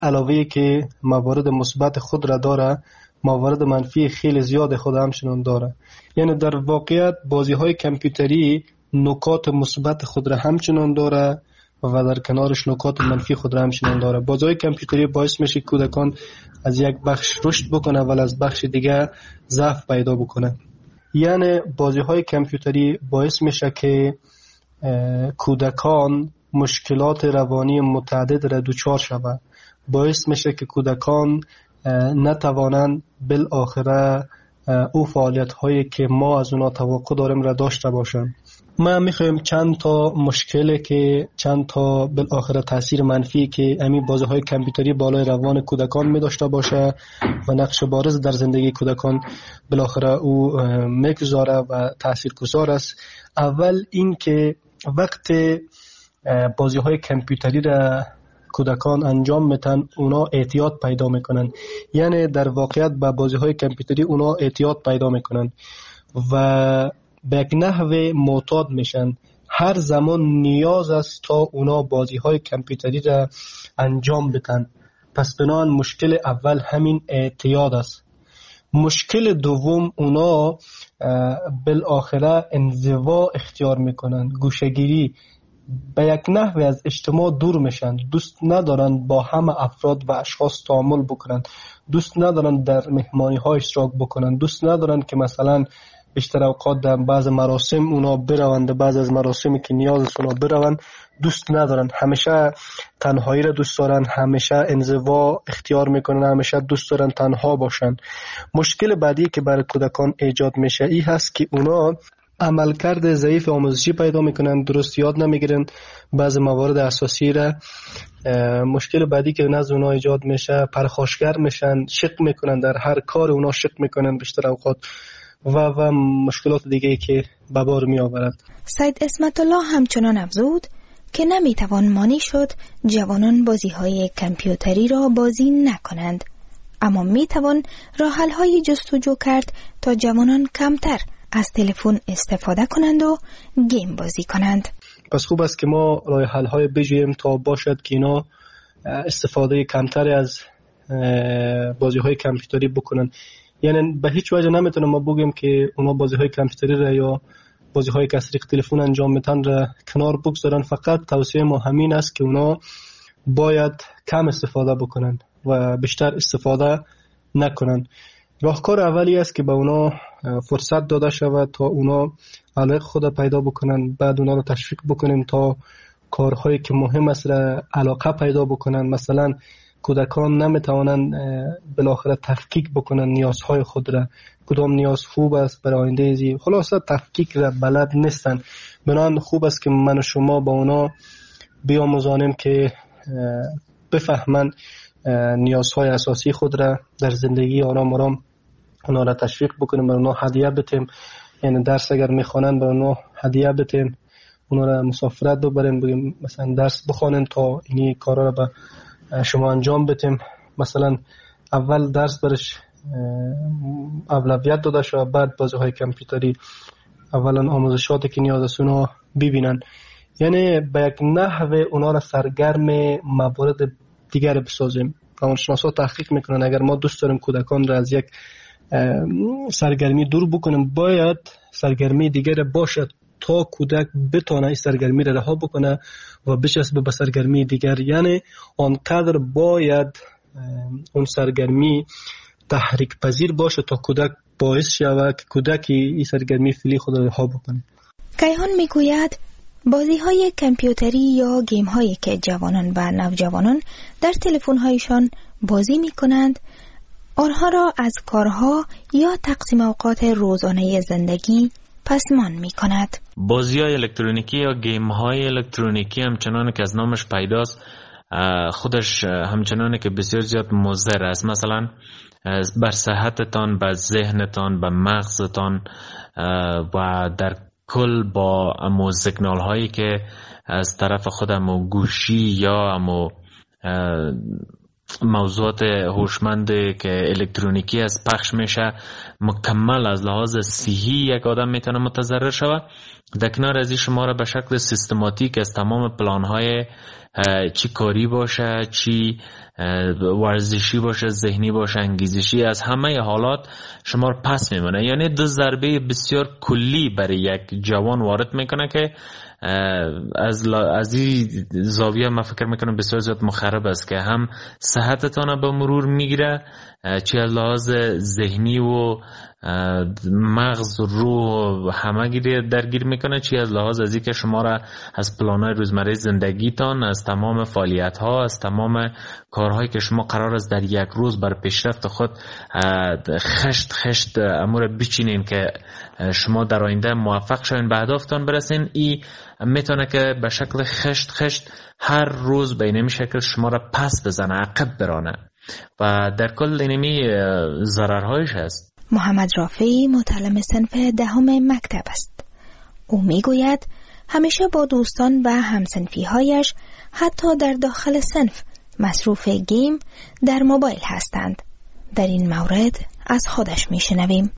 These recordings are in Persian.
علاوه که موارد مثبت خود را داره، موارد منفی خیلی زیاد خود همچنان داره. یعنی در واقعیت بازی های کامپیوتری نکات مثبت خود را همچنان داره و در کنارش نکات منفی خود را همچنان داره. بازی های کامپیوتری باعث میشه کودکان از یک بخش رشد بکنه ولی از بخش دیگه ضعف پیدا بکنه. یعنی بازی های کامپیوتری باعث میشه که کودکان مشکلات روانی متعدد را دچار شود. باعث میشه که کودکان نتوانند بالاخره او فعالیت هایی که ما از اونا توقع داریم را داشته باشند. ما میخوایم چند تا مشکلی که چند تا بالاخره تاثیر منفی که امی بازی های کامپیوتری بالای روان کودکان می داشته باشه و نقش بارز در زندگی کودکان بالاخره او میگذاره و تاثیرگذار است. اول این که وقتی بازی های کامپیوتری را کودکان انجام میتن اونا اعتیاد پیدا میکنن. یعنی در واقعیت با بازی های کامپیوتری اونا اعتیاد پیدا میکنن و به یک نحو معتاد میشن. هر زمان نیاز است تا اونا بازی های کامپیوتری را انجام بدن. پس بنابراین مشکل اول همین اعتیاد است. مشکل دوم اونا بالاخره انزوا اختیار میکنن، گوشه‌گیری، به یک نحو از اجتماع دور میشن. دوست ندارن با همه افراد و اشخاص تعامل بکنن، دوست ندارن در مهمانی ها اشتراک بکنن، دوست ندارن که مثلا بیشتر اوقات در بعض مراسم اونا بروند، بعض از مراسمی که نیاز است اونا بروند دوست ندارن. همیشه تنهایی را دوست دارن، همیشه انزوا اختیار میکنن، همیشه دوست دارن تنها باشن. مشکل بعدی که برای کودکان ایجاد میشه این هست که اونا عملکرد ضعیف آموزشی پیدا میکنن، درست یاد نمیگیرن بعض موارد اساسی را. مشکل بعدی که نزد اونا ایجاد میشه پرخاشگر میشن، شک میکنن، در هر کار اونا شک میکنن بیشتر اوقات و مشکلات دیگه که به بار می آورد. سید اسمت الله همچنان افزود که نمیتوان مانع شد جوانان بازی های کامپیوتری را بازی نکنند، اما میتوان راه حل های جستجو کرد تا جوانان کمتر از تلفن استفاده کنند و گیم بازی کنند. پس خوب است که ما راه حل های بجوییم تا باشد که اینا استفاده کمتری از بازی های کامپیوتری بکنن. یعنی به هیچ وجه نمیتونم ما بگیم که اونا بازی های کامپیوتری را یا بازی های که از طریق تلفن انجام میتن را کنار بگذارن. فقط توصیه ما همین است که اونا باید کم استفاده بکنن و بیشتر استفاده نکنن. راهکار اولی است که به اونا فرصت داده شود تا اونا علاقه خود پیدا بکنن، بعد اونا رو تشویق بکنیم تا کارهایی که مهم است را علاقه پیدا بکنن. مثلا کودکان نمیتوانند بالاخره تفکیک بکنن نیازهای خود را، کدام نیاز خوب است برای آینده زی، خلاصه تفکیک را بلد نیستن. بنابراین خوب است که من و شما با اونا بیاموزانیم که بفهمن نیازهای اساسی خود را در زندگی آرام آرام اونا را تشویق بکنیم، برای اونا هدیه بتیم. یعنی درس اگر میخوانن برای اونا هدیه بتیم، اونا را مسافرت ببریم، بگیم مثلا درس بخوانن تا این کارا را به شما انجام بدیم. مثلا اول درس برش اولویت داده شد، بعد بازی های کامپیوتری اولا آموزشاتی که نیاز است اونا ببینن. یعنی به یک نحو اونا را سرگرم موارد دیگر بسازیم. روانشناسا تحقیق میکنن اگر ما دوست داریم کودکان را از یک سرگرمی دور بکنیم، باید سرگرمی دیگر باشد تا کودک بتونه این سرگرمی را رها بکنه و بچسبه به سرگرمی دیگر. یعنی آنقدر باید اون سرگرمی تحریک پذیر باشه تا کودک باعث شود که کودکی این سرگرمی فعلی خود را رها بکنه. کیهان میگوید بازی های کامپیوتری یا گیم هایی که جوانان و نوجوانان در تلفن هایشان بازی می کنند آنها را از کارها یا تقسیم اوقات روزانه زندگی پسمان می کند. بازی های الکترونیکی یا گیم های الکترونیکی همچنان که از نامش پیداست خودش همچنان که بسیار زیاد مضر است. مثلا بر صحتتان، بر ذهنتان، بر مغزتان و در کل با امو سیگنال هایی که از طرف خودم گوشی یا امو موضوعات هوشمند که الکترونیکی از پخش میشه مکمل از لحاظ صحی یک آدم میتونه متضرر شود. در کنار از این شما را به شکل سیستماتیک از تمام پلان‌های چی کاری باشه، چی ورزشی باشه، ذهنی باشه، انگیزشی، از همه حالات شما را پس میمونه. یعنی دو ضربه بسیار کلی برای یک جوان وارد میکنه که از این زاویه من فکر میکنم بسیار زیاد مخرب است که هم صحتتان به مرور میگیره، چی از لحاظ ذهنی و مغز و روح همه گیری درگیر میکنه، چی از لحاظ از این که شما را از پلان‌های روزمره زندگیتان، از تمام فعالیت‌ها، از تمام کارهایی که شما قرار است در یک روز بر پیشرفت خود خشت امور بچینین که شما در آینده موفق شوین به اهدافتان برسین، این میتونه که به شکل خشت هر روز به اینمی شکل شما را پس بزنه، عقب برانه و در کل اینمی ضررهایش هست. محمد رافعی متعلم صنف 10 مکتب است. او میگوید همیشه با دوستان و همصنفی‌هایش حتی در داخل صنف مصروف گیم در موبایل هستند. در این مورد از خودش میشنویم.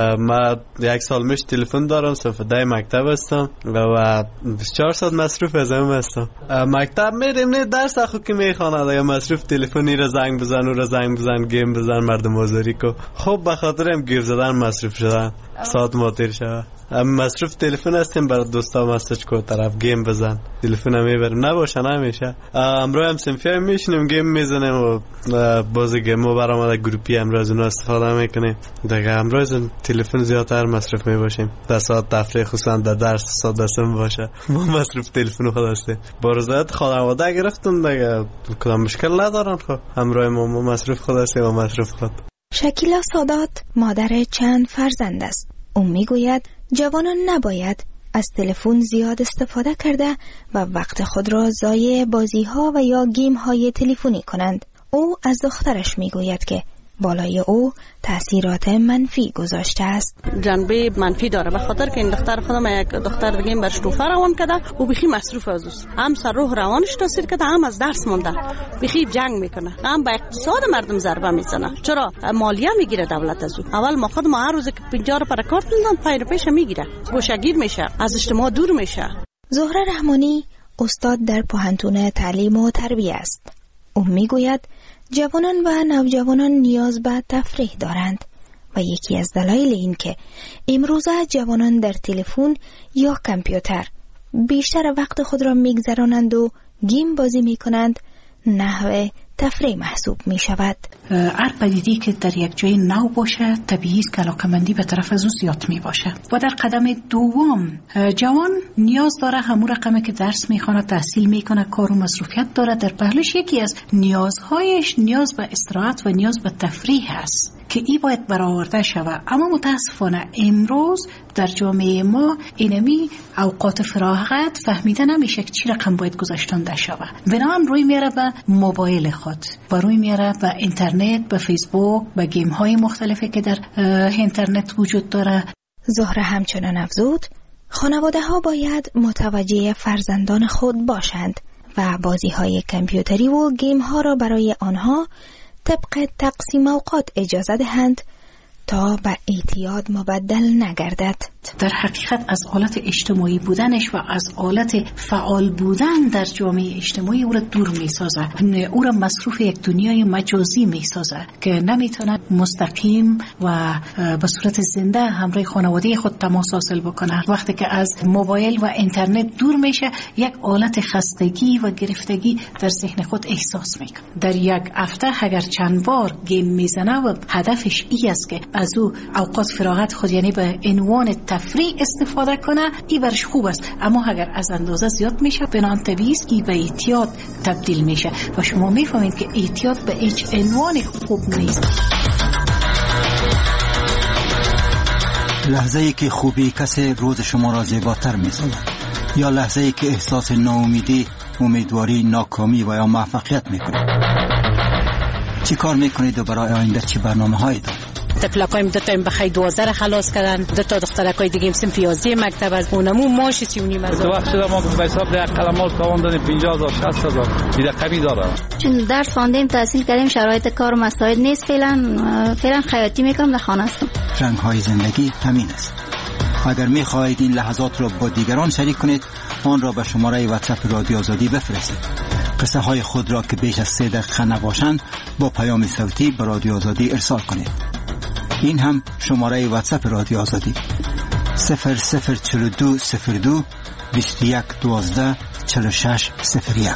من 1 سال میشه تلفن دارم، صنف 10 مکتب هستم و 24 ساعت مصروف از هم هستم. مکتب میریم نه درس خود که میخواند یا مصروف تلفنی را زنگ بزن و را زنگ بزن، گیم بزن، مردم آزاری کو. خب به خاطر هم گیم زدن مصروف شدن ساعت ما تیر شود. مصروف تلفن هستیم برای دوستا مسیج کو طرف گیم بزن، تلفن هم میبریم نباشه نمیشه. امروز هم صنفی میشینیم گیم میزنیم و بازی گیم و برامده گروپی امروز اون استفاده میکنیم. دیگه امروز تلفن زیادتر مصروف میباشیم. در ساعت تفریح خصوصا در درس ساعت دستم باشه ما مصروف تلفن خود هستیم. با رضایت خانواده گرفتن دیگه کدام مشکل ندارن. خب امروز ما مصروف خود هستیم و مصروف خود. شکیلا سادات مادر چند فرزند است. او میگوید جوانان نباید از تلفن زیاد استفاده کرده و وقت خود را ضایع بازی‌ها و یا گیم‌های تلفنی کنند. او از دخترش میگوید که بالای او تأثیرات منفی گذاشته است. جنبه منفی داره به خاطر که این دختر خودم یک دختر دیگه برش روفه روان کرده و بخی مصروف از اوست، هم سر روح روانش تاثیر کرده، هم از درس مونده، بخی جنگ میکنه، هم به اقتصاد مردم ضربه میزنه. چرا مالیه میگیره دولت از او؟ اول ما خود ما هر روز که 50 پر کارت میدن پای پیش میگیره، گوشه‌گیر میشه، از اجتماع دور میشه. زهره رحمانی استاد در پوهنتون تعلیم و تربیت است. او میگوید جوانان و نوجوانان نیاز به تفریح دارند و یکی از دلایل این که امروزه جوانان در تلفن یا کامپیوتر بیشتر وقت خود را میگذرانند و گیم بازی میکنند نحو تفریح محسوب می شود. هر پدیده‌ای که در یک جای نو باشه طبیعی است که علاقه‌مندی به طرف از او زیاد می باشه. و در قدم دوم جوان نیاز داره همون رقمی که درس میخونه، تحصیل میکنه، کار و مصروفیت داره، در پهلوش یکی از نیازهایش نیاز به استراحت و نیاز به تفریح است که این باید برآورده شود. اما متاسفانه امروز در جامعه ما اینمی اوقات فراغت فهمیده نمیشه که چی رقم باید گذاشتنده شود. بنابراین روی میاره به موبایل خود و روی میاره به اینترنت، به فیسبوک، به گیم های مختلفی که در اینترنت وجود داره. زهره همچنان افزود خانواده ها باید متوجه فرزندان خود باشند و بازی های کامپیوتری و گیم ها را برای آنها طبق تقسیم اوقات اجازه دهند تا به اعتیاد مبدل نگردد. در حقیقت از حالت اجتماعی بودنش و از حالت فعال بودن در جامعه اجتماعی او را دور می سازه، او را مصروف یک دنیای مجازی می سازه که نمیتونه مستقیم و به صورت زنده همراه خانواده خود تماس حاصل بکنه. وقتی که از موبایل و اینترنت دور میشه یک حالت خستگی و گرفتگی در ذهن خود احساس میکنه. در یک هفته اگر چند بار گیم میزنه و هدفش این است که از او اوقات فراغت خود یعنی به عنوان تفریح استفاده کنه، این برش خوب است. اما اگر از اندازه زیاد میشه بنان طبیعی است که به اعتیاد تبدیل میشه و شما میفهمید که اعتیاد به هیچ عنوان خوب نیست. لحظه‌ای که خوبی کسی روز شما را زیباتر می‌سازد یا لحظه‌ای که احساس ناامیدی، امیدواری، ناکامی و یا موفقیت می‌کنید. چی کار می‌کنید و برای آینده چه برنامه‌هایی دارید؟ تفلقایم دتایم بخای 12 خلاص کردن، دو تا دخترکای دیگه هم سن 11 مکتب از اونمو ماش 39 هزار. تو وقت شده ما به حساب یک قلمال تاوان دادیم 50000 60000 دیگه کمی داره. چون درس خواندیم تحصیل کردیم شرایط کار و مساعد نیست، فعلا خیاطی میکنم در خانه هستم. رنگ‌های زندگی همین است. اگر می خواهید این لحظات را با دیگران شریک کنید، آن را به شماره واتساپ رادیو آزادی بفرستید. قصه های خود را که بیش از 3 دقیقه نباشند با پیام صوتی به رادیو آزادی ارسال کنید. این هم شماره واتساپ رادیو آزادی 004202 2112 4601.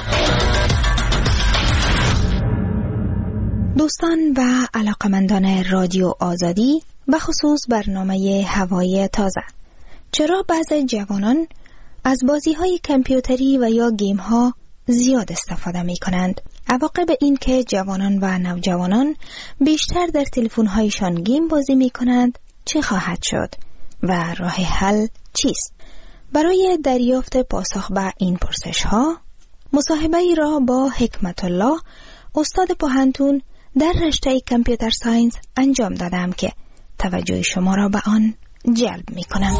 دوستان و علاقمندان رادیو آزادی، به خصوص برنامه هوای تازه، چرا بعضی جوانان از بازی‌های کامپیوتری و یا گیم‌ها زیاد استفاده می‌کنند؟ عواقب این که جوانان و نوجوانان بیشتر در تلفن‌هایشان گیم بازی می‌کنند چه خواهد شد و راه حل چیست؟ برای دریافت پاسخ به این پرسش‌ها مصاحبه‌ای را با حکمت الله، استاد پوهنتون در رشته کامپیوتر ساینس انجام دادم که توجه شما را به آن جلب می‌کنم.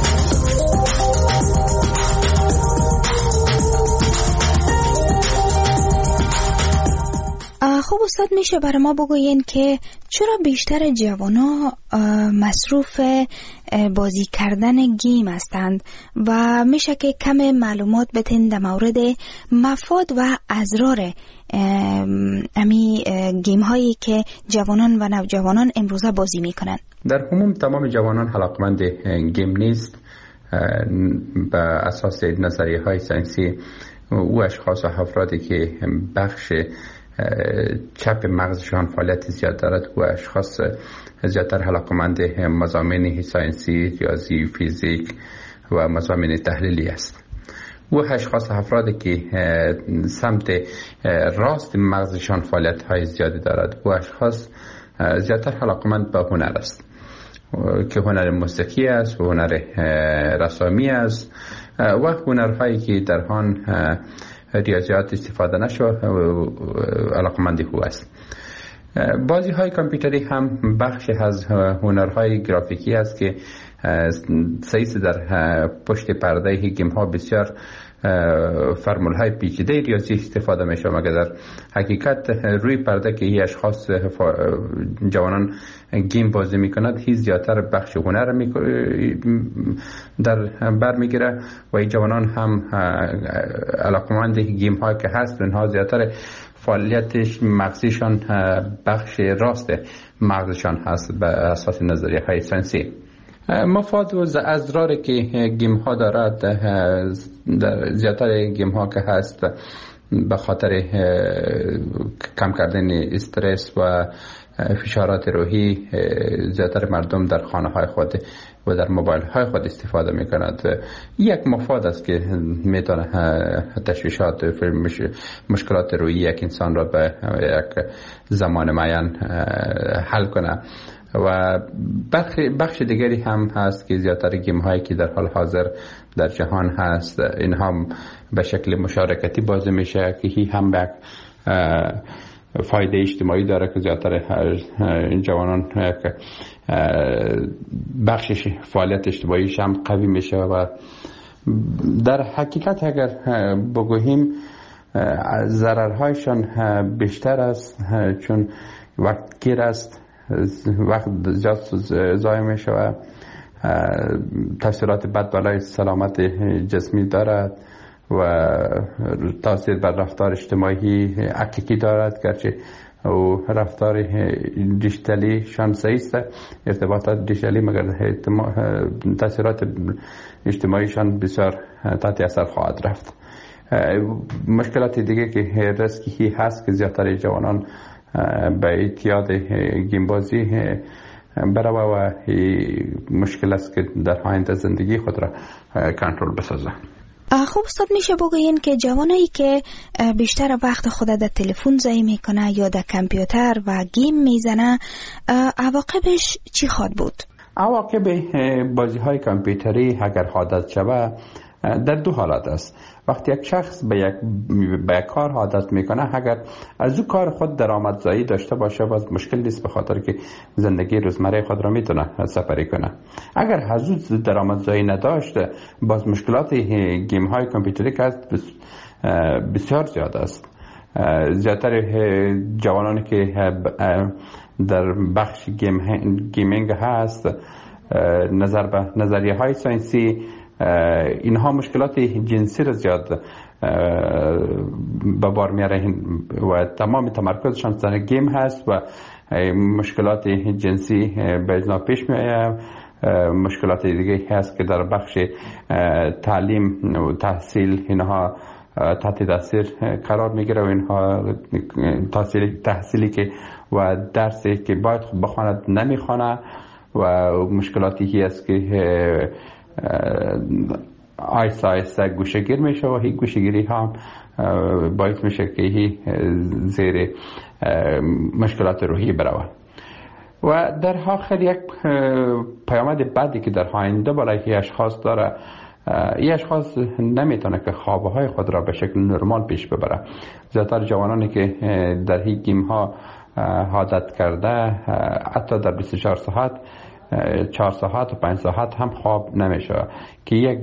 خب استاد، میشه برای ما بگوین که چرا بیشتر جوانا مصروف بازی کردن گیم هستند و میشه که کم معلومات بتین در مورد مفاد و اضرار امی گیم هایی که جوانان و نوجوانان امروزه بازی میکنن؟ در عموم تمام جوانان علاقمند گیم نیست. به اساس نظریه های ساینسی او اشخاص و افرادی که بخش چپ مغزشان فعالیت زیاد دارد و اشخاص زیادتر علاقمند مضامین ساینسی، ریاضی، فیزیک و مضامین تحلیلی است. و اشخاص افرادی که سمت راست مغزشان فعالیت های زیادی دارد و اشخاص زیادتر علاقمند به هنر است که هنر موسیقی است و هنر رسامی است و هنرهایی که در آن ریاضیات استفاده نشو علاقمندی او است. بازی های کامپیوتری هم بخش از هنرهای گرافیکی است که سعیست در پشت پرده گیم ها بسیار فرمول های پیچیده ریاضی استفاده میشه، مگر در حقیقت روی پرده که این اشخاص جوانان گیم بازی میکنند هیچ زیادتر بخش هنر در بر میگیره و این جوانان هم علاقمند گیم ها که هست اینها زیادتر فعالیتش مغزیشان بخش راست مغزشان هست به اساس نظریه های ساینسی. مفاد و اضراری که گیم ها دارد، زیادتر گیم ها که هست به خاطر کم کردن استرس و فشارات روحی زیادتر مردم در خانه های خود و در موبایل های خود استفاده می کند. یک مفاد است که میتونه تشویشات مشکلات روحی یک انسان را به یک زمان معین حل کنه. و بخش دیگری هم هست که زیادتر گیم هایی که در حال حاضر در جهان هست اینها به شکل مشارکتی بازی میشه که هی هم به فایده اجتماعی داره که زیادتر جوانان بخشش فعالیت اجتماعیش هم قوی میشه و در حقیقت اگر بگوییم ضررهایشان بیشتر است، چون وقت گیر است، وقت زیاد ضایع میشه و تاثیرات بد بالای سلامت جسمی دارد و تاثیر بر رفتار اجتماعی حقیقی دارد، گرچه و رفتار دیجیتالی شان سعیست ارتباطات دیجیتالی مگر تاثیرات اجتماعیشان بسیار تحت اثر خواهد رفت. مشکلات دیگه که ریسکی هست که زیادتر جوانان به اعتیاد گیم بازی برای و مشکل است که در آینده زندگی خود را کنترل بسازه. خب استاد، میشه بگوین که جوانایی که بیشتر وقت خود در تلفن ضایع میکنه یا در کامپیوتر و گیم میزنه عواقبش چی خواهد بود؟ عواقب بازی های کامپیوتری اگر عادت شود در دو حالت است. وقتی یک شخص به یک کار عادت میکنه، اگر از او کار خود درآمدزایی داشته باشه باز مشکل نیست، به خاطر که زندگی روزمره خود را میتونه سپری کنه. اگر از او درآمدزایی نداشته باز مشکلات گیم های کامپیوتری که بسیار زیاد است. زیادتر جوانانی که در بخش گیمینگ هست نظر به نظریه های ساینسی، اینها مشکلات جنسی را زیاد به بار میاره و تمام تمرکزشان سر گیم هست و مشکلات جنسی به ازنا پیش میآید. مشکلات دیگه هست که در بخش تعلیم و تحصیل اینها تحت تاثیر قرار میگیره و اینها تحصیلی که و درسی که باید بخواند نمیخوانه و مشکلاتی هست که آیسته آیسته گوشه‌گیر میشه و هی گوشه‌گیری هم باعث میشه که هی زیر مشکلات روحی بروه. و در آخر یک پیامد بعدی که در آینده برای اشخاص داره، این اشخاص نمیتونه که خوابهای خود را به شکل نرمال پیش ببره. زیادتر جوانانی که در هی گیم ها عادت کرده حتی در 24 ساعت 4 ساعت و 5 ساعت هم خواب نمیشه که یک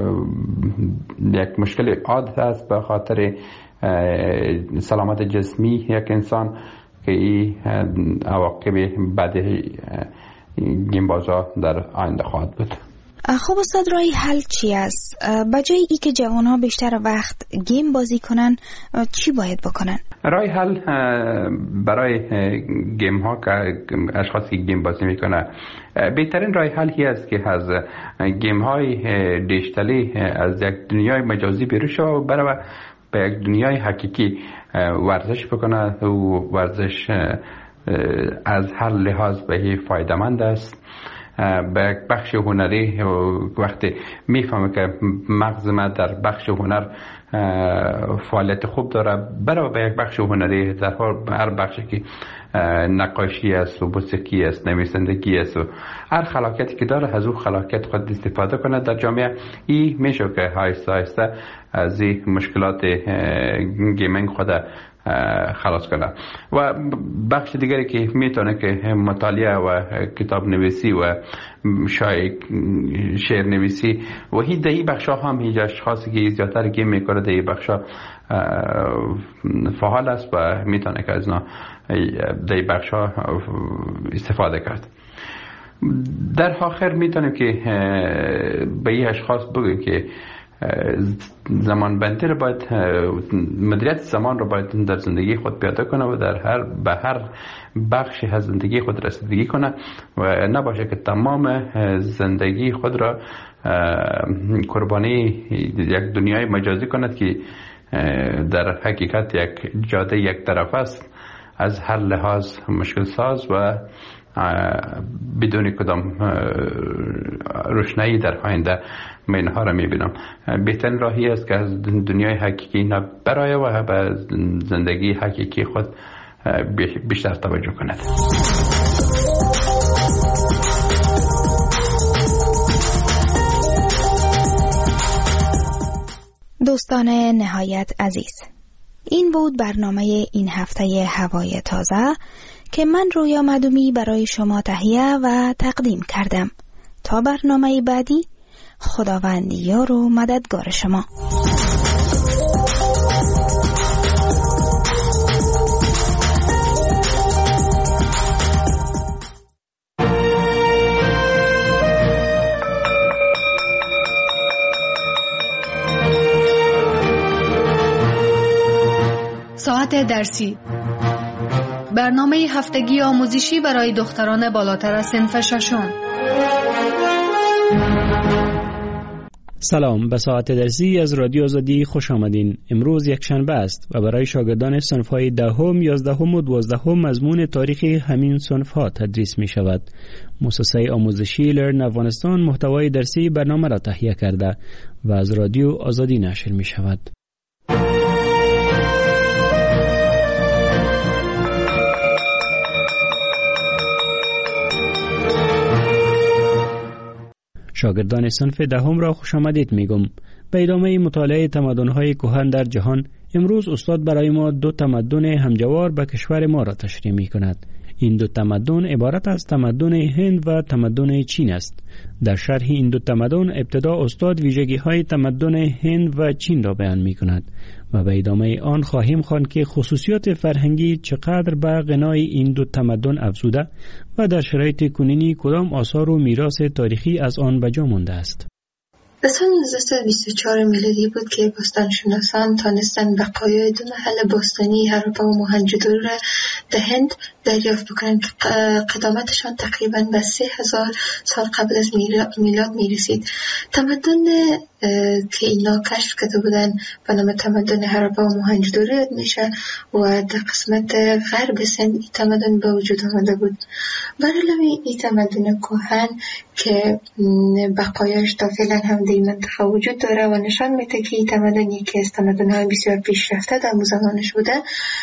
مشکل عادت است به خاطر سلامت جسمی یک انسان که این عواقب بعد گیم بازا در آینده خواهد بود. خب استاد، رای حل چی است؟ بجای ای که جوان ها بیشتر وقت گیم بازی کنن چی باید بکنن؟ رای حل برای گیم ها که اشخاصی که گیم بازی میکنه، بهترین رای حل هی است که از گیم های دیجیتالی از یک دنیای مجازی بیرون شود و برای به یک دنیای حقیقی ورزش بکنه و ورزش از هر لحاظ به فایده مند است. به یک بخش هنری وقتی میفهمه که مغز من در بخش هنر فعالیت خوب داره، برای به یک بخش هنری در هر بخشی که نقاشی است و موسیقی است، نویسندگی است و هر خلاقیتی که داره از اون خلاقیت خود استفاده کنه در جامعه. این میشه که آهسته آهسته از این مشکلات گیمینگ خود خلاص کنه. و بخش دیگری که میتونه که مطالعه و کتاب نویسی و شعر نویسی و هی دهی بخش ها هم هیچ اشخاصی که زیادتر گیم میکنه دهی بخش ها فعال است و میتونه که از دهی بخش ها استفاده کرد. در آخر میتونیم که به این اشخاص بگیم که زمان بندی رو باید، مدیریت زمان رو باید در زندگی خود پیاده کنه و به هر بخشی از زندگی خود رسیدگی کنه و نباشه که تمام زندگی خود را قربانی یک دنیای مجازی کند که در حقیقت یک جاده یک طرف است، از هر لحاظ مشکل ساز و بدون کدام روشنایی در آینده من اینها را میبینم. بهترین راهی است که از دنیای حقیقی برای و به زندگی حقیقی خود بیشتر توجه کند. دوستان نهایت عزیز، این بود برنامه این هفته هوای تازه که من رویا مدومی برای شما تهیه و تقدیم کردم. تا برنامه بعدی، خداوند یار و مددگار شما. ساعت درسی، برنامه هفتگی آموزشی برای دختران بالاتر از صنف ششم. سلام، به ساعت درسی از رادیو آزادی خوش آمدین. امروز یک شنبه است و برای شاگردان صنف‌های 10ام، 11ام و 12ام مضمون تاریخ همین صنف‌ها تدریس می شود. مؤسسه آموزشی لرن افغانستان محتوای درسی برنامه را تهیه کرده و از رادیو آزادی نشر می شود. شاگردان صنف 10ام را خوش آمدید میگم. به ادامه مطالعه تمدن‌های کهن در جهان، امروز استاد برای ما 2 تمدن همجوار به کشور ما را تشریح می‌کند. این 2 تمدن عبارت از تمدن هند و تمدن چین است. در شرح این 2 تمدن ابتدا استاد ویژگی‌های تمدن هند و چین را بیان می‌کند و به ادامه آن خواهیم خواند که خصوصیات فرهنگی چقدر به غنای این دو تمدن افزوده و در شرایط کنونی کدام آثار و میراث تاریخی از آن به جا مانده است. در سال 1924 میلادی بود که باستانشناسان تانستند بقایای دو محل باستانی هراپا و موهنجودارو را در هند دریافت بکنند که قدامتشان تقریباً به 3000 سال قبل از میلاد میرسید. تمدن که اینا کشف کرده بودن به نام تمدن هراپا و موهنجودارو یاد میشه و در قسمت غرب سند این تمدن به وجود آمده بود. برای این تمدن کهن که بقایاش تا فعلا هم در منطقه وجود داره و نشان میده که این تمدن یکی از تمدن‌های بسیار پیشرفته در زمانش بوده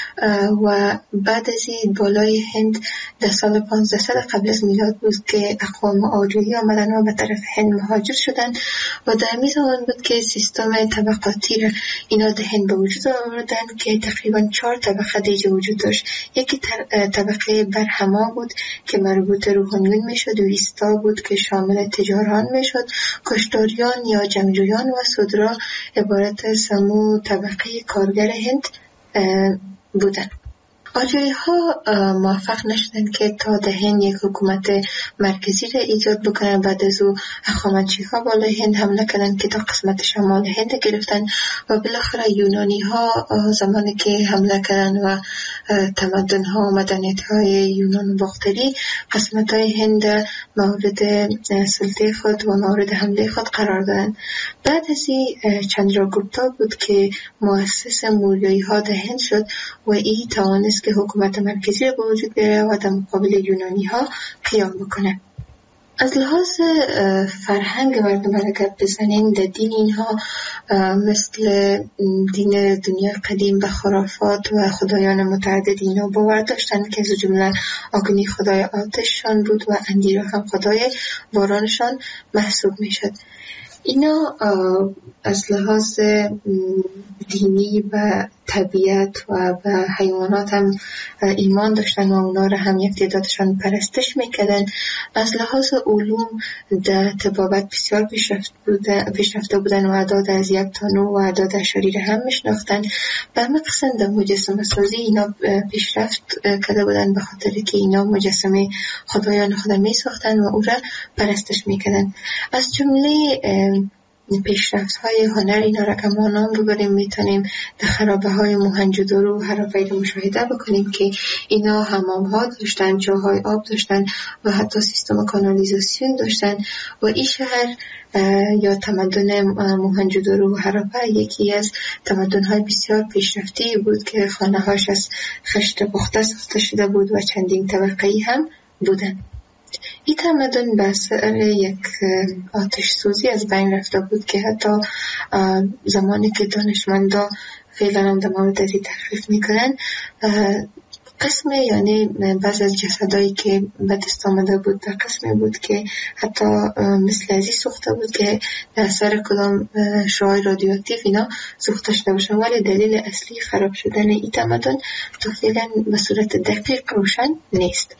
و بعد از این بالای هند در سال 1500 قبل از میلاد بود که اقوام آریایی آمدن و به طرف هند مهاجر شدن و در همین زمان بود که سیستم طبقاتی را اینا در هند به وجود آوردن که تقریبا 4 طبقه دیگه وجود داشت. یکی طبقه برهما بود که مربوط روحانیون میشد و ویستا بود که شامل تجاران میشد. کشتاریان یا جنگجویان و سودرا عبارت از سمو طبقه کارگر هند بودن. آریایی ها موفق نشدن که تا در هند یک حکومت مرکزی را ایجاد بکنن. بعد از او هخامنشی ها بالای هند حمله کردن که تا قسمت شمال هند گرفتن و بالاخره یونانی ها زمانی که حمله کردن و تمدن ها و مدنیت های یونان باختری قسمت های هند مورد سلطه خود و مورد حمله خود قرار دادن. بعد از این چندراگوپتا بود که مؤسس موریایی ها در هند شد و این توانست که حکومت مرکزی را به وجود بیاره و در مقابل یونانی ها قیام بکنه. از لحاظ فرهنگ مردم اگر بزنین در دین اینها مثل دین دنیا قدیم به خرافات و خدایان متعدد اینا باور داشتن که از جمله آگنی خدای آتششان بود و اندیرو هم خدای بارانشان محسوب می شد. اینا از لحاظ دینی و طبیعت و به حیوانات هم ایمان داشتن و اونا را هم یک تعدادشان پرستش میکردن. از لحاظ علوم در طبابت بسیار پیشرفته بودن و اعداد از 1 تا 9 و اعداد اشاری را هم میشناختن. به همه قسم در مجسمه سازی اینا پیشرفت کرده بودن به خاطر که اینا مجسمه خدایان خود میساختن و او را پرستش میکردن. از جمله پیشرفت های هنر اینا را که ما نام ببریم میتونیم در خرابه های موهنجودارو و هراپایی را مشاهده بکنیم که اینا حمام ها داشتن، جاهای آب داشتن و حتی سیستم کانالیزاسیون داشتن و این شهر یا تمدن موهنجودارو و هراپا یکی از تمدن های بسیار پیشرفته بود که خانه هاش از خشت پخته ساخته شده بود و چندین طبقه‌ای هم بودن. این تمدن به اثر یک آتش سوزی از بین رفته بود که حتی زمانی که دانشمندا فعلا هم در مورد ازی تحقیق میکنن قسم یعنی بعض از جسدایی که به دست آمده بود در قسمی بود که حتی مثل ازی سوخته بود که در اثر کدام شعاع رادیواکتیو اینا سوخته شده باشن، ولی دلیل اصلی خراب شدن این تمدن تا فعلا به صورت دقیق روشن نیست.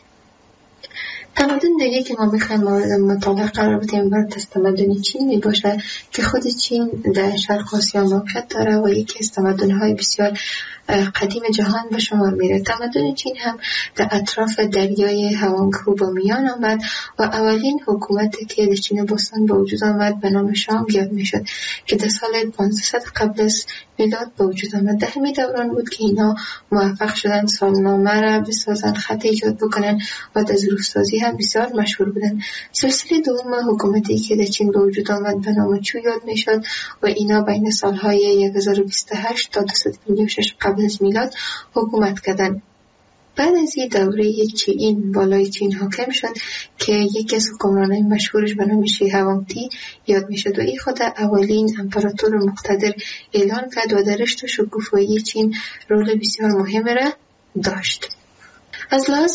تمدن دیگه که ما بخوایم مورد مطالعه قرار بدیم باید از تمدن چین می باشه که خود چین در شرق آسیا موقعیت داره و یکی از تمدن‌های بسیار قدیم جهان به شمار میره. تمدن چین هم در اطراف دریای هوانگهو با میان آمد و اولین حکومتی که در چین باستان به وجود آمد به نام شانگ یاد میشد که در سال 1500 قبل از میلاد به وجود آمد. در همین دوران بود که اینا موفق شدن سالنامه را بسازن، خط ایجاد بکنن و در ظروف‌سازی هم بسیار مشهور بودن. سلسله دوم حکومتی که در چین به وجود آمد به نام چو یاد میشد و اینا بین سالهای 1028 تا 256 قبل از میلاد حکومت کردند. بعد از این دوره چین بالای چین حاکم شد که یکی از حکمرانای مشهورش به نام شی هوانگتی یاد میشد و این خود اولین امپراتور مقتدر اعلان کرد و در رشد و شکوفایی چین رول بسیار مهم را داشت. از لحاظ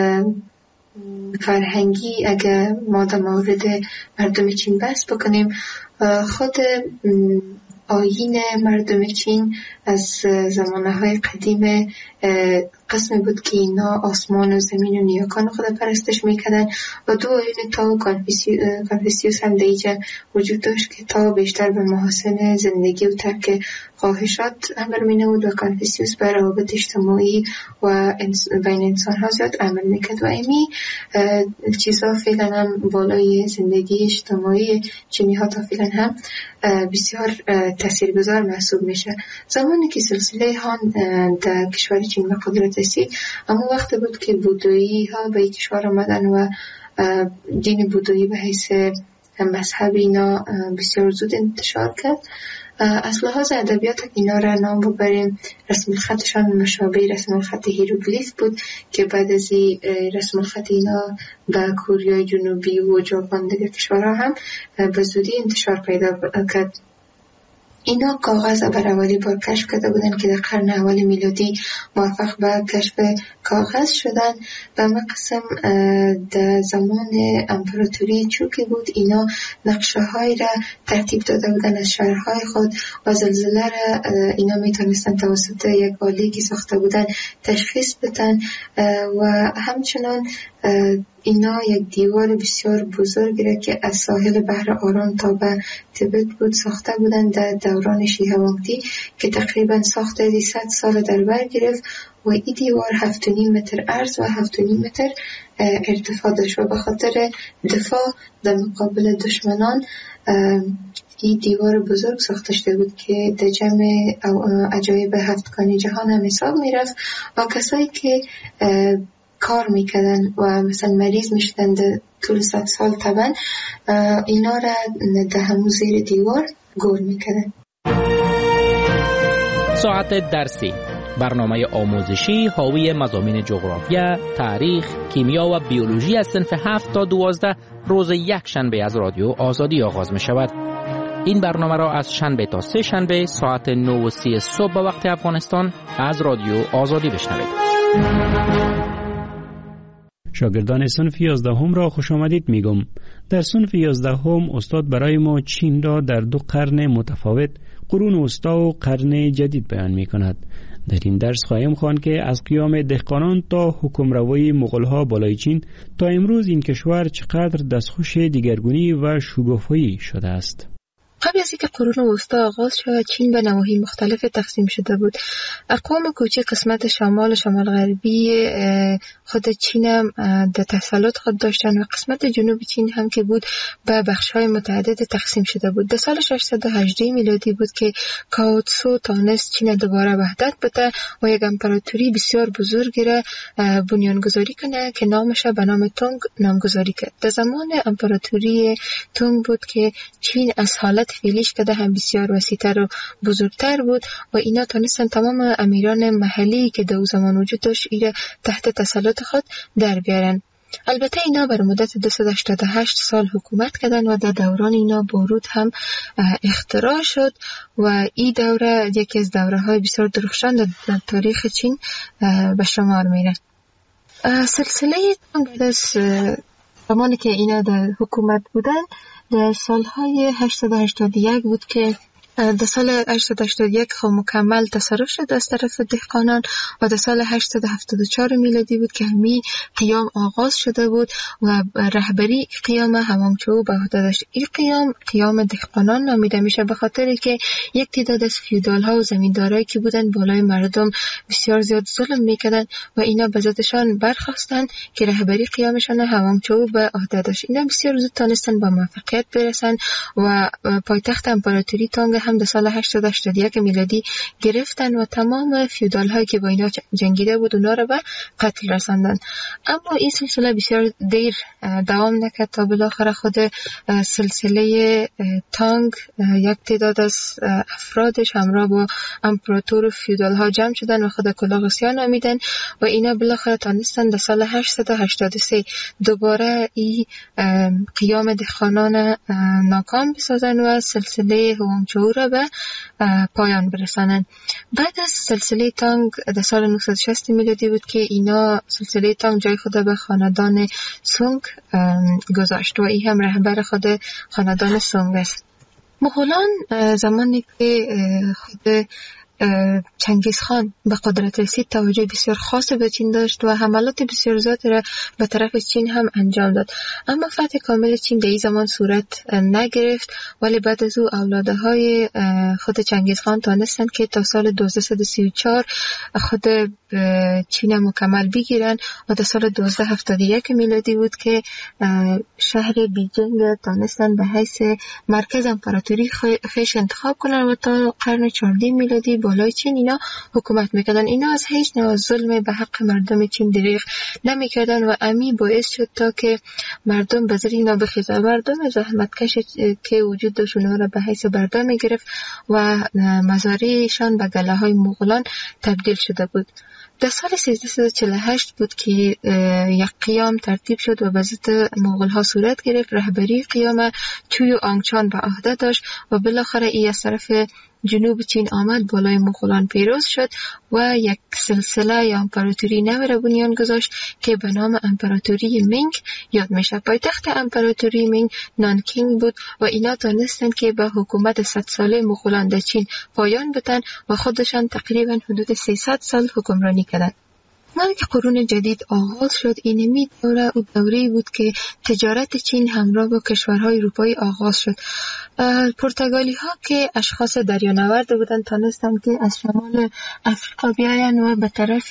فرهنگی اگر ما در مورد مردم چین بحث بکنیم، خود آیین مردم چین از زمانهای قدیم قسمی بود که اینا آسمان و زمین و نیاکان خود پرستش میکردن و دو آیین تا و کنفوسیوس هم دیجا وجود داشت که تا بیشتر به محاسن زندگی و ترک خواهشات عمل مینود و کنفوسیوس بر روابط اجتماعی و بین انسان ها زیاد عمل میکرد و ایمی چیزها فعلا هم بالای زندگی اجتماعی چینی ها تا فعلا هم بسیار تاثیرگذار محسوب میشه. زمانی که سلسله هان در کشور چین به قدرت رسید اما وقت بود که بودایی ها به کشور آمدن و دین بودایی به حیث مذهب اینا بسیار زود انتشار کرد. از لحاظ ادبیات اینا را نام ببریم رسم الخطشان مشابه رسم الخط هیروگلیف بود که بعد از رسم الخط اینا به کره جنوبی و ژاپن دیگر کشورها هم به زودی انتشار پیدا کرد. اینا کاغذ بر اولی بار کشف کرده بودن که در قرن اول میلادی موفق به کشف کاغذ شدن. به مقسم در زمان امپراتوری چوکی بود اینا نقشه های را ترتیب داده بودن از شهرهای خود و زلزله را اینا میتونستن توسط یک آلی که ساخته بودن تشخیص بدن و همچنان اینا یک دیوار بسیار بزرگی را که از ساحل بحر آرام تا به تبت بود ساخته بودند در دوران شیه وانگتی که تقریبا ساخته 100 سال در بر گرفت و این دیوار 7.5 متر عرض و 7.5 متر ارتفاع داشت و به خاطر دفاع در مقابل دشمنان این دیوار بزرگ ساخته شده بود که در جمع عجایب هفتگانی جهان هم حساب می رفت و کسایی که کار میکردن و مثلا مریض میشدن در طول 100 سال طبعا اینا را در همون زیر دیوار گور میکردن. ساعت درسی، برنامه آموزشی حاوی مضامین جغرافیا، تاریخ، کیمیا و بیولوژی از صنف 7 تا 12 روز یک شنبه از رادیو آزادی آغاز می شود. این برنامه را از شنبه تا سه شنبه ساعت 9:30 صبح به وقت افغانستان از رادیو آزادی بشنوید. شاگردان صنف 11 را خوش آمدید میگم. در صنف 11 استاد برای ما چین را در 2 قرن متفاوت، قرون وسطا و قرن جدید بیان می کند. در این درس خواهیم خواند که از قیام دهقانان تا حکمروی مغول‌ها بالای چین تا امروز این کشور چقدر دستخوش دیگرگونی و شگفت‌هایی شده است. قبل از اینکه قرون وسطا آغاز شد چین به نواحی مختلف تقسیم شده بود. اقوام کوچک قسمت شمال غربی خود چین هم در تسلط خود داشتن و قسمت جنوب چین هم که بود به بخش‌های متعدد تقسیم شده بود. در سال 618 میلادی بود که کاو تسو تانست چین دوباره وحدت بده و یک امپراتوری بسیار بزرگی را بنیانگذاری کنه که نامش به نام تونگ نامگذاری کرد. در زمان امپراتوری تونگ بود که چین از حالت فعلیش که هم بسیار وسیع‌تر و بزرگتر بود و اینا تونستن تمام امیران محلی که در زمان وجود داشت ایره تحت تسلط خود در بیارن. البته اینا بر مدت 288 سال حکومت کردن و در دوران اینا بارود هم اختراع شد و این دوره یکی از دوره‌های بسیار درخشان در تاریخ چین به شمار میره. سلسله بعد از زمانی که اینا در حکومت بودن در سالهای 881 بود که در سال 881 خب مکمل تصرف شد از طرف دهقانان و در سال 874 میلادی بود که همین قیام آغاز شده بود و رهبری قیام همامچو به عهده داشت. این قیام دهقانان نامیده میشه به خاطری که یک تعداد از فیودال ها و زمیندارایی که بودن بالای مردم بسیار زیاد ظلم میکردن و اینا به ذاتشان برخواستن که رهبری قیامشان همامچو به عهده داشت. اینا بسیار زود تونستن به موفقیت برسن و پایتخت امپراتوری تونگ هم در سال 881 میلادی گرفتن و تمام فیودال هایی که با اینا جنگیده بود اونا رو به قتل رساندن. اما این سلسله بسیار دیر دوام نکرد تا بالاخره خود سلسله تانگ یک تعداد از افرادش همراه با امپراتور و فیودال ها جمع شدن و خود کلاغسیا نامیدن و اینا بالاخره تانستن در سال 883 دوباره این قیام دهقانان ناکام بسازن و سلسله هوانگچو را به پایان برسانن. بعد از سلسله تانگ در سال 960 میلادی بود که اینا سلسله تانگ جای خود به خاندان سونگ گذاشت و این هم رهبر خود خاندان سونگ است. مغولان زمانی که خود چنگیز خان به قدرت رسید توجه بسیار خاص به چین داشت و حملات بسیار زیادی را به طرف چین هم انجام داد. اما فتح کامل چین در این زمان صورت نگرفت، ولی بعد از او اولادهای خود چنگیز خان تانستند که تا سال 1234 خود چین مکمل بگیرن و تا سال 1271 میلادی بود که شهر بیجینگ تانستند به حیث مرکز امپراتوری خیش انتخاب کنن و تا قرن 14 میلادی بالای چین اینا حکومت میکردن. اینا از هیچ نوع ظلم به حق مردم چین دریغ نمیکردن و امی باعث شد تا که مردم به زیر اینا بخیزن. مردم زحمتکش که وجود داشت اونها را به حیث بردار میگرفت و مزارعشان به گله های مغولان تبدیل شده بود. در سال 1348 بود که یک قیام ترتیب شد و به ضد مغول ها صورت گرفت. رهبری قیام چوی آنگچان به عهده داشت و بالاخره ای از طرف جنوب چین آمد، بالای مغولان پیروز شد و یک سلسله یا امپراتوری نو را بنیان گذاشت که به نام امپراتوری مینگ یاد میشه. پایتخت امپراتوری مینگ نانکینگ بود و اینا تانستند که به حکومت 100 ساله مغولان در چین پایان بدن و خودشان تقریبا حدود 300 سال حکمرانی کردند. وقتی که قرون جدید آغاز شد، اینمی دوره او دوره‌ای بود که تجارت چین همراه با کشورهای اروپایی آغاز شد. پرتغالی ها که اشخاص دریانورد بودند تانستند که از شمال افریقا بیاین و به طرف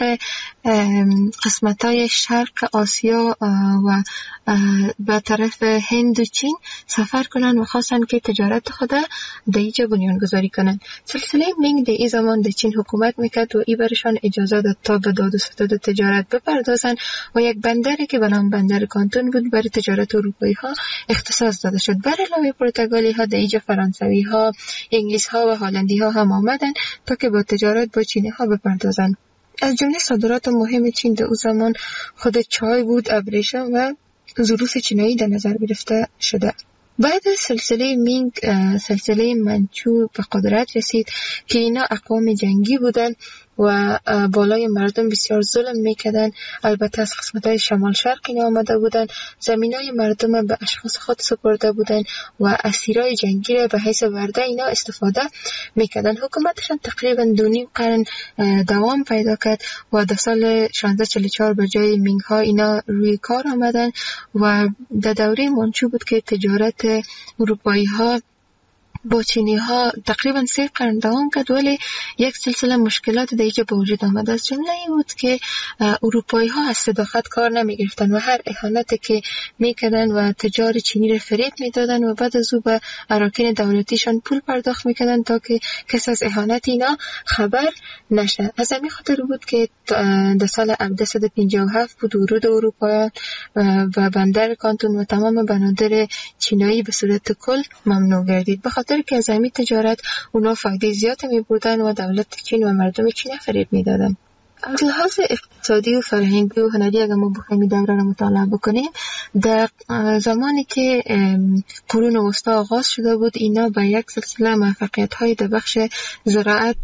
قسمت‌های شرق آسیا و به طرف هند و چین سفر کنند و خواستند که تجارت خود در اینجا بنیان گذاری کنند. سلسله مینگ در این زمان در چین حکومت میکرد و ای برشان اجازه داد تا به داد و ستد تجارت بپردازند و یک بندری که به نام بندر کانتون بود برای تجارت اروپایی ها اختصاص داده شد. بر علاوه پرتغالی ها در اینجا فرانسوی ها، انگلیس ها و هلندی ها هم آمدند تا که با تجارت با چینی ها بپردازند. از جمله صادرات مهم چین در اون زمان خود چای بود، ابریشم و ظروف چینایی در نظر گرفته شده. بعد از سلسله مینگ سلسله منچو به قدرت رسید که اینا اقوام جنگی بودن و بالای مردم بسیار ظلم میکردن. البته از قسمت‌های شمال شرق اینا آمده بودن، زمینای مردم به اشخاص خود سپرده بودن و اسیرای جنگی را به حیث ورده اینا استفاده میکردن. حکومتشان تقریبا 2.5 قرن دوام پیدا کرد و در سال 1644 به جای مینگ ها اینا روی کار آمدن و در دوره منچو بود که تجارت اروپایی ها با چینی ها تقریبا 3 قرن دوام کرد، ولی یک سلسله مشکلات در اینجا به وجود آمد. از جمله این بود که اروپایی ها از صداقت کار نمی گرفتن و هر اهانتی که می کردن و تجار چینی را فریب می دادن و بعد از او به اراکین دولتیشان پول پرداخت می کردن تا که کس از اهانت اینا خبر نشه. از همین خاطر بود که در سال 1957 بود ورود اروپاییان و بندر کانتون و تمام بنادر چینایی به صورت کل ممنوع گردید، به خاطر که از همین تجارت اونا فایده زیادی می بردن و دولت چین و مردم چین فریب می دادن. از لحاظ اقتصادی و فرهنگی و هنری اگر ما بخوایم این دوره را مطالعه بکنیم، در زمانی که قرون وسطا آغاز شده بود اینا به یک سلسله موفقیت‌های در بخش زراعت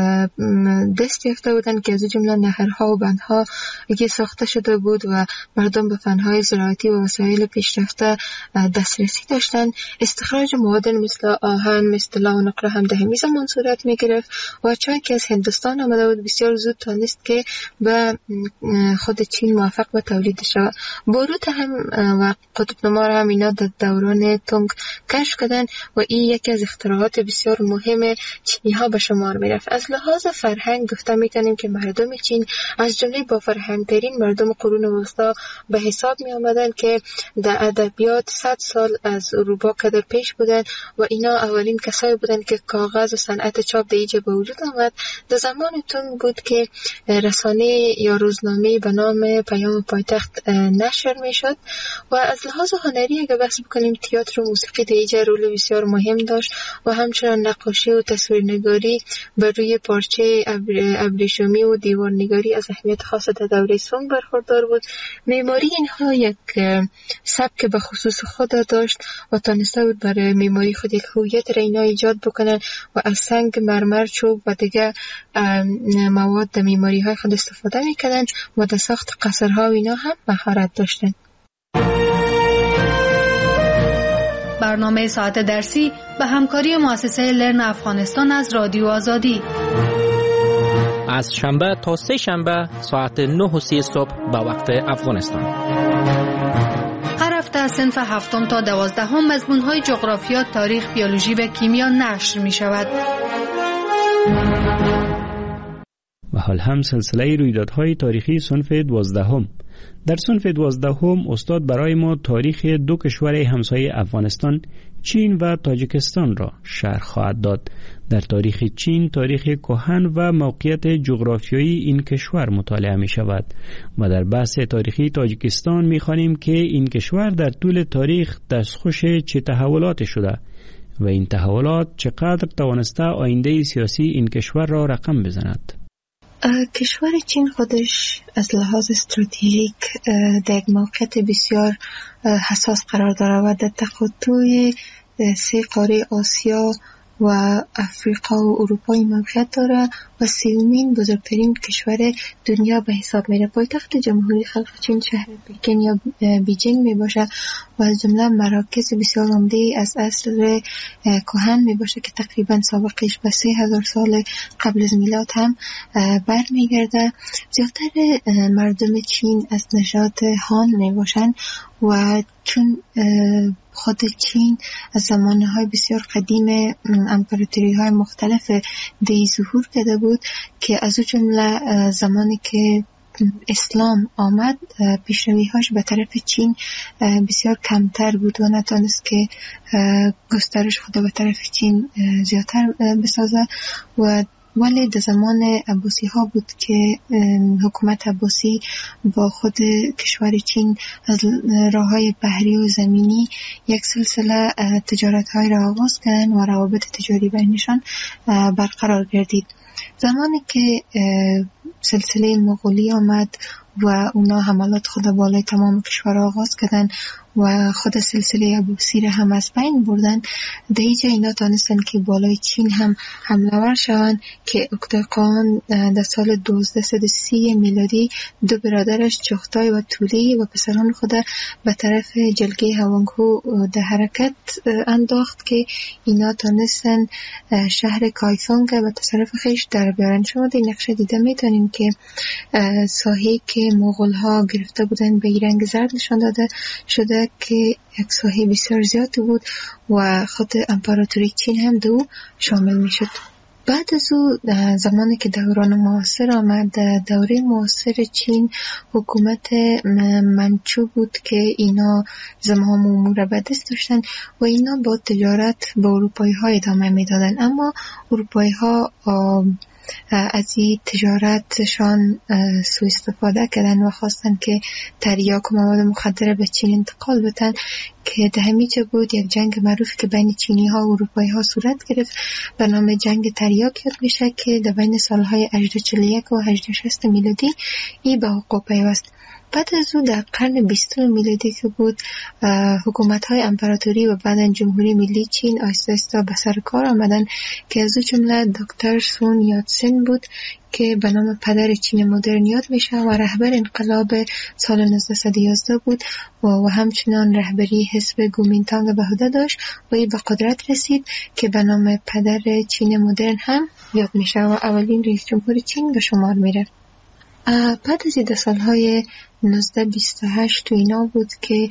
دست یافته بودند که از جمله نهرها و بندها که ساخته شده بود و مردم به فن‌های زراعتی و وسایل پیشرفته دسترسی داشتند. استخراج مواد مثل آهن، مثل لا و نقره هم در همین زمان صورت می‌گرفت و چای که از هندوستان آمده بود بسیار زود تانست که به خود چین موفق به تولید شود. باروت هم و قطب نما هم اینا در دوران تونگ کشف کردن و این یکی از اختراعات بسیار مهم چینی ها به شمار می رفت. از لحاظ فرهنگ گفته می کنیم که مردم چین از جمله با فرهنگ ترین مردم قرون وسطا به حساب می آمدن که در ادبیات 100 سال از اروپا قدر پیش بودن و اینا اولین کسایی بودن که کاغذ و صنعت چاپ در اینجا به وجود آمد. در زمان تونگ بود که رسانه یا روزنامه به نام پیام پایتخت نشر می شد و از لحاظ هنری اگر بحث بکنیم تئاتر و موسیقی در اینجا رول بسیار مهم داشت و همچنان نقاشی و تصویرنگاری بر روی پارچه ابریشمی و دیوارنگاری از اهمیت خاص در دوره سونگ برخوردار بود. معماری اینها یک سبک به خصوص خود داشت و تانسته بود برای معماری خود یک هویت را اینا ایجاد بکنن و از سنگ، مرمر، چوب و دیگر مواد در معماری های خود استفاده میکردن و در ساخت قصرها و اینا هم مهارت داشتن. برنامه ساعت درسی به همکاری مؤسسه لرن افغانستان از رادیو آزادی. از شنبه تا سه شنبه ساعت 9:30 صبح به وقت افغانستان. هر هفته صنف 7 تا 12 مضمون‌های جغرافیا، تاریخ، بیولوژی و کیمیا نشر می‌شود. و حال هم سلسله رویدادهای تاریخی صنف 12. در صنف 12 استاد برای ما تاریخ دو کشور همسایه افغانستان، چین و تاجیکستان را شرح خواهد داد. در تاریخ چین تاریخ کهن و موقعیت جغرافیایی این کشور مطالعه می شود و در بحث تاریخی تاجیکستان می خوانیم که این کشور در طول تاریخ دستخوش چه تحولاتی شده و این تحولات چقدر توانسته آینده سیاسی این کشور را رقم بزند. کشور چین خودش از لحاظ استراتژیک در یک موقعیت بسیار حساس قرار دارد و در تقاطع سه قاره آسیا و افریقا و اروپا موقعیت داره و سومین بزرگترین کشور دنیا به حساب میره. پایتخت جمهوری خلق چین شهر پکن یا بیجینگ می باشه و از جمله مراکز بسیار عمده از عصر کهن می باشه که تقریبا سابقش به 3000 سال قبل از میلاد هم برمیگرده. زیادتر مردم چین از نژاد هان می باشن و چون خود چین از زمانهای بسیار قدیم امپراتوری های مختلف دی ظهور کرده بود که از او جمله زمانی که اسلام آمد پیشروی‌هاش به طرف چین بسیار کمتر بود و نتونست که گسترش خود به طرف چین زیادتر بسازه ولی در زمان عباسی ها بود که حکومت عباسی با خود کشور چین از راه های بحری و زمینی یک سلسله تجارت های را آغاز کردن و روابط تجاری بینشان برقرار گردید. زمانی که سلسله مغولی آمد و اونا حملات خود بالای تمام کشور آغاز کردن و خود سلسله عباسی را هم از بین بردن، در اینجا اینا تانستن که بالای چین هم حمله ور شوند که اکتاقان در سال 1230 میلادی دو برادرش چغتای و تولی و پسران خود به طرف جلگه هوانگهو در حرکت انداخت که اینا تانستن شهر کایسونگ و تصرف خیش در بیارن. شما در نقشه دیده میتونیم که ساحه‌ای که مغول ها گرفته بودن به رنگ زرد نشان داده شده که یک ساحه بسیار زیادی بود و خود امپراتوری چین هم دو شامل می شد. بعد از او زمانی که دوران معاصر آمد، دوره معاصر چین حکومت منچو بود که اینا زمام امور به دست داشتن و اینا با تجارت با اروپایی ها ادامه می دادن، اما اروپایی ها از این تجارتشان سوء استفاده کردن و خواستن که تریاک و مواد مخدر به چین انتقال بدن که در همیشه بود یک جنگ معروف که بین چینی ها و اروپایی ها صورت گرفت به نام جنگ تریاک یاد میشه که در بین سالهای 1841 و 1860 میلادی ای به حقوق پیوست. بعد از او در قرن 20 میلادی که بود حکومت های امپراتوری و بعداً جمهوری ملی چین آهسته آهسته به سر کار آمدن که از او جمله دکتر سون یاتسن بود که به نام پدر چین مدرن یاد میشه و رهبر انقلاب سال 1911 بود و همچنان رهبری حزب کومینتانگ به عهده داشت و این به قدرت رسید که به نام پدر چین مدرن هم یاد میشه و اولین رئیس جمهور چین به شمار میره. بعد از این سالهای 1928 تو اینا بود که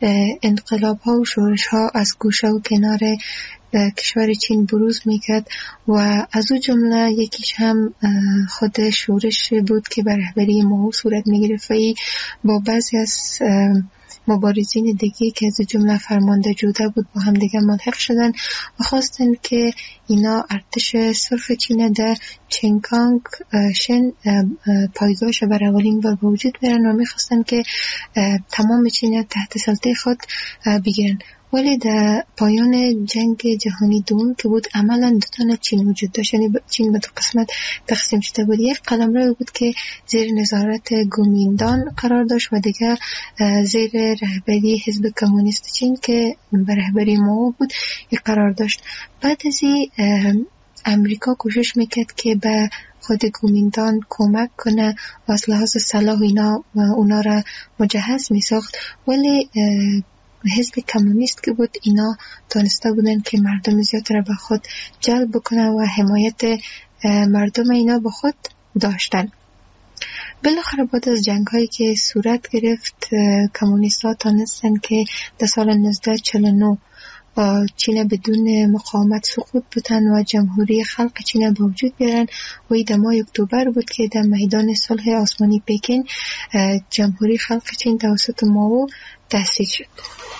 انقلاب ها و شورش ها از گوشه و کنار کشور چین بروز میکرد و از او جمله یکیش هم خود شورش بود که به رهبری ماو صورت میگرفت و با بعضی از مبارزین دیگه که از جمله فرمانده جوده بود با هم دیگه ملحق شدن و خواستن که اینا ارتش سرخ چین در چنگانگ شن پایگاهش بر اولین بار به وجود بیارن و میخواستن که تمام چین تحت سلطه خود بگیرن. ولی در پایان جنگ جهانی دوم که بود عملا دو تا چین وجود داشت، یعنی چین به دو قسمت تقسیم شده بود. یک قلمرو بود که زیر نظارت کومینتان قرار داشت و دیگر زیر رهبری حزب کمونیست چین که به رهبری ماو بود قرار داشت. بعد از این امریکا کوشش میکرد که به خود کومینتان کمک کنه و از لحاظ سلاح اونا را مجهز میساخت، ولی حزب کمونیست که بود اینا تانسته بودن که مردم زیاد را به خود جلب بکنه و حمایت مردم اینا به خود داشتند. بالاخره بعد از جنگ هایی که صورت گرفت کمونیست ها تانستن که در سال 1949 چین بدون مقاومت سقوط بودن و جمهوری خلق چین به وجود بیارن و این در ماه اکتبر بود که در میدان صلح آسمانی پکین جمهوری خلق چین توسط مائو تأسیس شد.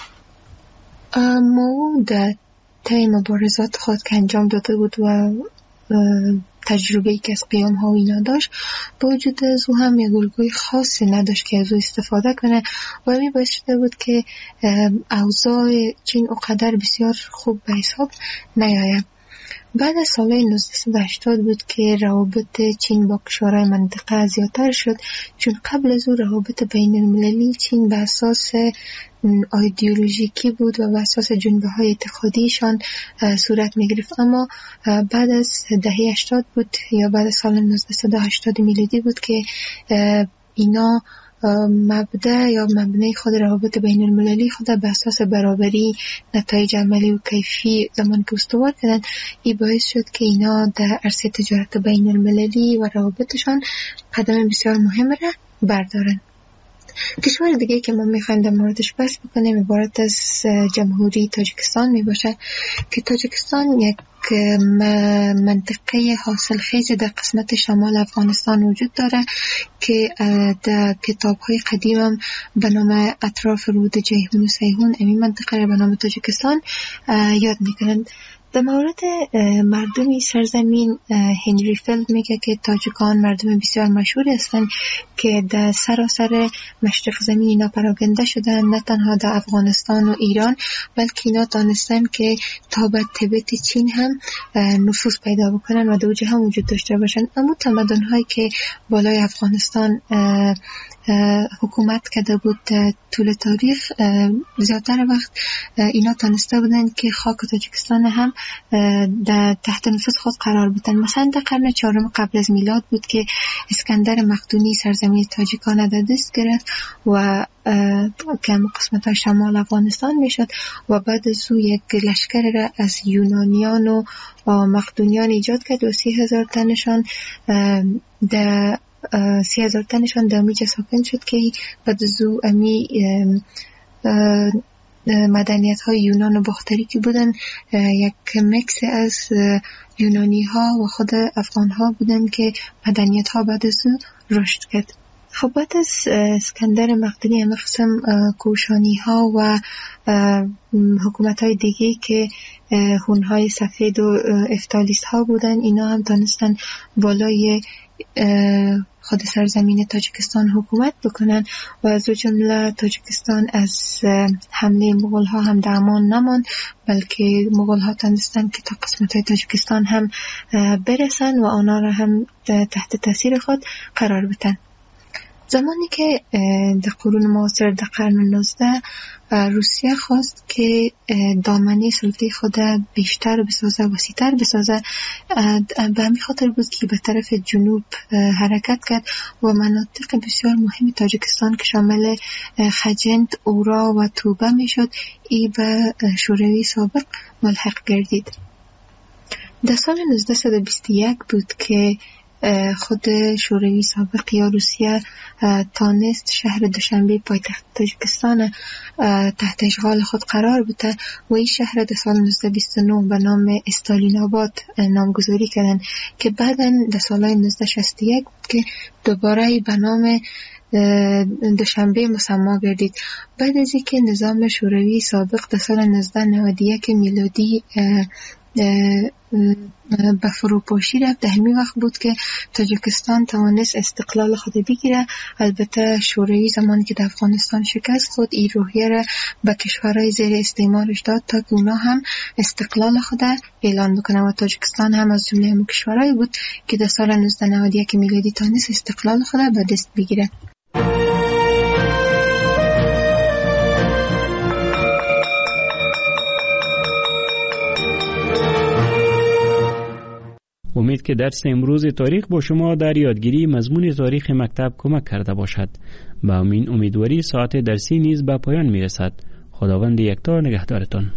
مائو در طی مبارزات خود که انجام داده بود و تجربه‌ای که از قیام ها و اینا داشت، با وجود از او هم یک الگوی خاصی نداشت که از او استفاده کنه و همین باعث شده بود که اوضاع چین اونقدر بسیار خوب به حساب نیاید. بعد از سال 1980 بود که روابط چین با کشورهای منطقه زیادتر شد، چون قبل از او روابط بین المللی چین به اساس ایدئولوژیکی بود و به اساس جنبه های اعتقادیشان صورت می گرفت. اما بعد از دهه 80 بود یا بعد از سال 1980 میلادی بود که اینا مبدأ یا مبنای خود روابط بین المللی خود به اساس برابری، نتایج عملی و کیفی زمان که استوار کردن، این باعث شد که اینا در عرصه تجارت بین المللی و روابطشان قدم بسیار مهم را بردارن. کشور دیگه که ما میخوایم در موردش بحث بکنیم عبارت از جمهوری تاجیکستان میباشه که تاجیکستان یک منطقه حاصلخیز در قسمت شمال افغانستان وجود داره که در کتاب‌های قدیم هم به نام اطراف رود جیهون و سیهون این منطقه را به نام تاجیکستان یاد میکنند. در مورد مردمی سرزمین هنری فیلد میگه که تاجیکان مردم بسیار مشهوری هستند که در سراسر مشرق زمین اینا پراکنده شدن، نه تنها در افغانستان و ایران بلکه اینا دانستن که تا به تبت چین هم نفوذ پیدا بکنن و در اونجا هم وجود داشته باشن. اما تمدن هایی که بالای افغانستان حکومت کرده بود طول تاریخ زیادتر وقت اینا تانسته بودن که خاک تاجیکستان هم در تحت نفوذ خود قرار بدن. مثلا در قرن 4 قبل از میلاد بود که اسکندر مقدونی سرزمین تاجیکان در دست گرفت و که قسمت شمال افغانستان میشد و بعد از او یک لشکر را از یونانیان و مقدونیان ایجاد کرد و 30,000 تنشان در 30,000 تنشان در امیجا ساکن شد که بعد از او امی مدنیت های یونان و باختری که بودن یک مکس از یونانی ها و خود افغان ها بودن که مدنیت ها بعد از او رشد کرد. خب بعد از اسکندر مقدونی همه قسم کوشانی ها و حکومت های دیگه که هون های سفید و افتالیست ها بودن اینا هم دانستن بالای خود سرزمین تاجیکستان حکومت بکنن و از جمله تاجیکستان از حمله مغول ها هم در امان نمان، بلکه مغول ها تونستن که تا قسمت های تاجیکستان هم برسن و آنها را هم تحت تاثیر خود قرار بدن. زمانی که در قرون معاصر در قرن 19 روسیه خواست که دامنه سلطه خود بیشتر بسازه، وسیع‌تر بسازه، به همین خاطر بود که به طرف جنوب حرکت کرد و مناطق بسیار مهم تاجیکستان که شامل خجند، اورا و توبه میشد ای به شوروی سابق ملحق گردید. در سال 1921 بود که خود شوروی سابق یا روسیه تانست شهر دوشنبه پایتخت تاجیکستان تحت اشغال خود قرار بده و این شهر در سال 1929 به نام استالین آباد نامگذاری کردن که بعداً در سال 1961 بود که دوباره به نام دوشنبه مسما گردید. بعد از اینکه نظام شوروی سابق در سال 1991 میلادی به فروپاشی رفت، در همین وقت بود که تاجیکستان توانست استقلال خود بگیره. البته شوروی زمانی که در افغانستان شکست خود این روحیه را به کشورهای زیر استعمارش داد تا که اونا هم استقلال خود اعلان بکنه و تاجیکستان هم از جمله هم کشورهایی بود که در سال 1991 میلادی توانست استقلال خود به دست بگیره. امید که درس امروز تاریخ با شما در یادگیری مضمون تاریخ مکتب کمک کرده باشد. با همین امیدواری ساعت درسی نیز به پایان می رسد. خداوند یکتا نگهدارتان.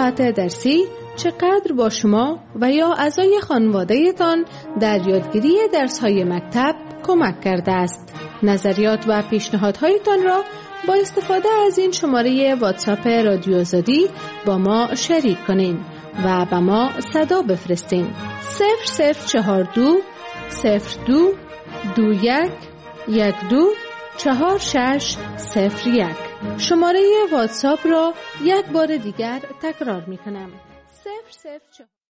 ساعت درسی چقدر با شما و یا اعضای خانواده تان در یادگیری درس‌های مکتب کمک کرده است. نظریات و پیشنهادهایتان را با استفاده از این شماره واتساپ رادیو آزادی با ما شریک کنین و به ما صدا بفرستین. 0042 02 21 12 4601. شماره واتساپ را یک بار دیگر تکرار می کنم. 004